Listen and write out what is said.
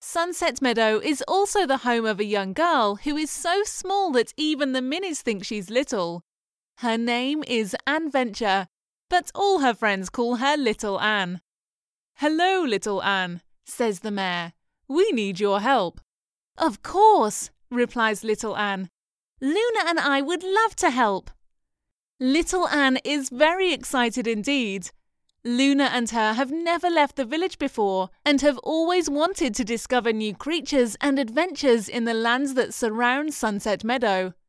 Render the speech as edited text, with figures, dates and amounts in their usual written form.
Sunset Meadow is also the home of a young girl who is so small that even the Minis think she's little. Her name is Anne Venture, but all her friends call her Little Anne. "Hello, Little Anne," says the mayor. "We need your help." "Of course," replies Little Anne. "Luna and I would love to help." Little Anne is very excited indeed. Luna and her have never left the village before and have always wanted to discover new creatures and adventures in the lands that surround Sunset Meadow.